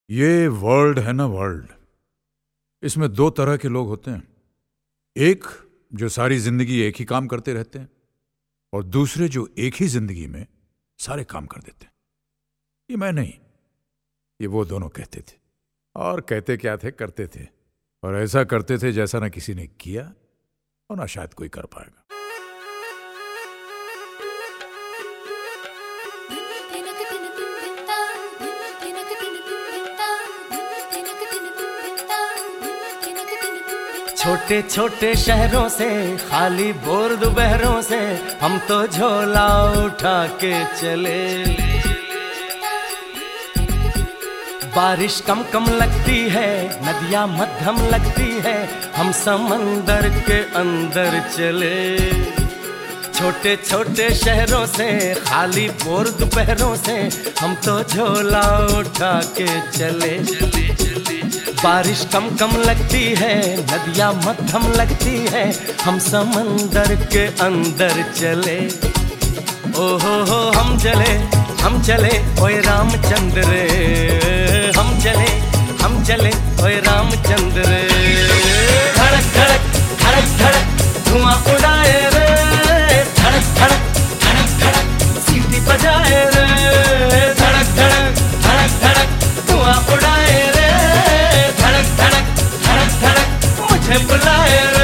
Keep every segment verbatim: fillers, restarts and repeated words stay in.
ये वर्ल्ड है ना, वर्ल्ड, इसमें दो तरह के लोग होते हैं। एक जो सारी जिंदगी एक ही काम करते रहते हैं और दूसरे जो एक ही जिंदगी में सारे काम कर देते हैं। ये मैं नहीं, ये वो दोनों कहते थे। और कहते क्या थे, करते थे, और ऐसा करते थे जैसा ना किसी ने किया और ना शायद कोई कर पाएगा। छोटे छोटे शहरों से, खाली बोर दोपहरों से, हम तो झोला उठा के चले। बारिश कम कम लगती है, नदियाँ मध्यम लगती है, हम समंदर के अंदर चले। छोटे छोटे शहरों से, खाली बोर दोपहरों से, हम तो झोला उठा के चले। बारिश कम कम लगती है, नदियाँ मध्यम लगती है, हम समंदर के अंदर चले। ओ हो हो हम चले, हम चले ओए रामचंद्र रे, हम चले, हम चले ओए रामचंद्र रे। धड़क धड़क धड़क धड़क धुआं उड़ाए रे, धड़क धड़क धड़क धड़क सीटी बजाए रे, धड़क धड़क धड़क धड़क धुआं उड़ाए रे, धड़क धड़क धड़क धड़क मुझे बुलाए रे।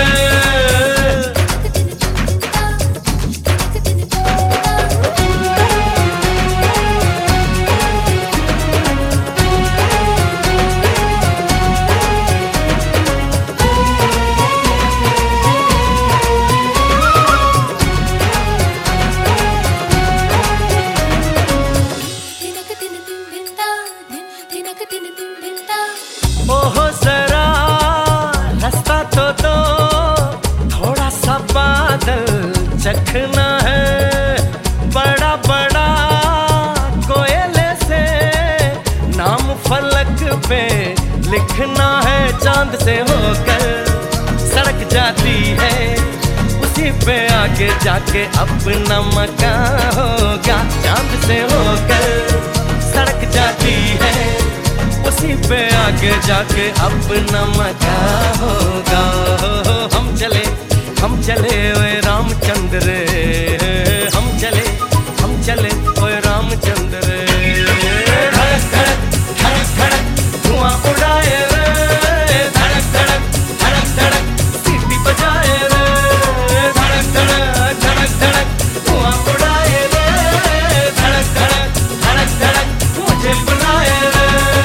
ओहो जरा रास्ता तो दो, थोड़ा सा बादल चखना है। बड़ा बड़ा कोयले से नाम फलक पे लिखना है। चांद से होकर सड़क जाती है, उसी पे आगे जाके अपना मकान होगा। चांद से होकर सड़क जाती है, उसी पे आगे जाके अपना मकान होगा। हम चले, हम चले ओए रामचंद्र रे, हम चले, हम चले ओए रामचंद्र रे। धड़क धड़क धड़क धड़क धुआं उड़ाए रे, धड़क धड़क धड़क धड़क सीटी बजाए रे, धड़क धड़क धड़क धड़क धुआं उड़ाए रे, धड़क धड़क धड़क धड़क मुझे बुलाए रे।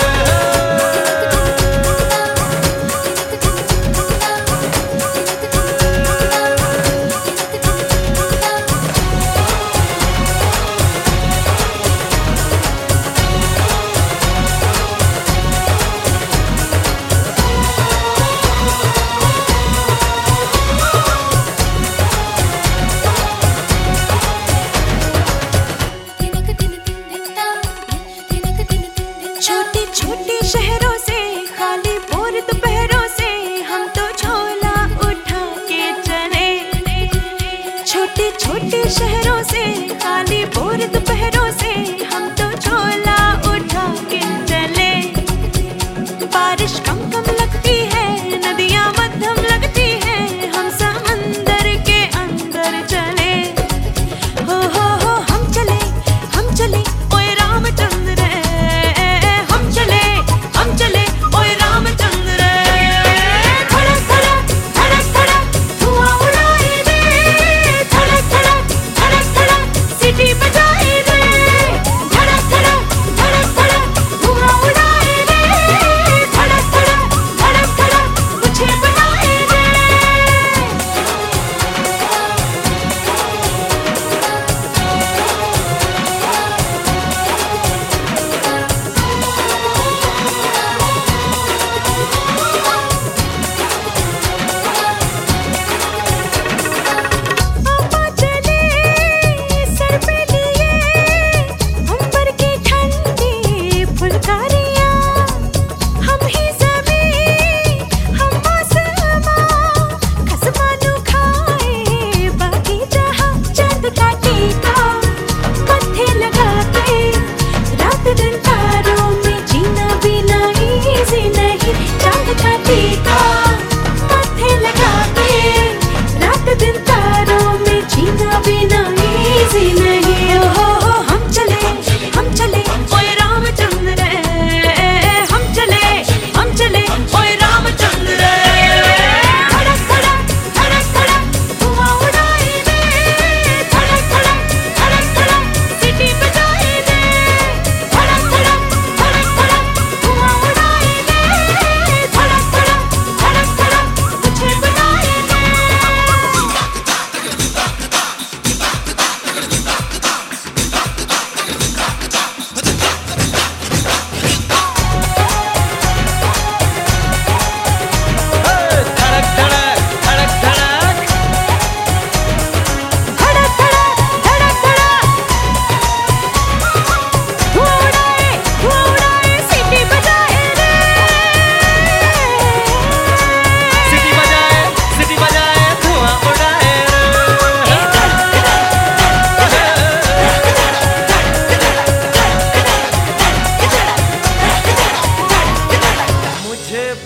छोटे छोटे शहरों से, खाली बोर दोपहरों से, हम तो झोला उठा के चले। छोटे छोटे शहरों से, खाली बोर दोपहरों से, हम तो झोला उठा के चले। बारिश कम कम लगती है, नदियाँ मध्यम लगती है, हम समंदर के अंदर चले। हो हो हो हम चले, हम चले ओए रामचंद्र रे, हम चले, हम चले ओए रामचंद्र रे। धड़क धड़क धड़क धड़क धुआं उड़ाए रे, धड़क धड़क धड़क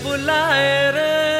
बुलाए रे